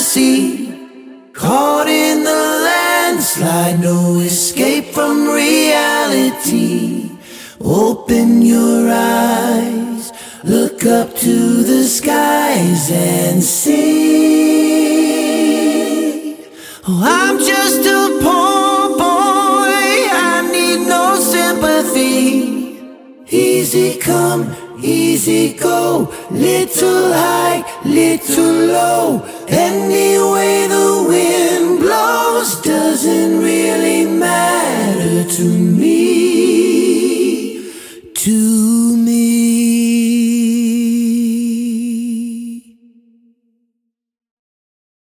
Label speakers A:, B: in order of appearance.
A: fantasy, caught in the landslide, no escape from reality. Open your eyes, look up to the skies and see. Oh, I'm just a poor boy, I need no sympathy. Easy come, easy go, little high, little low, any way the wind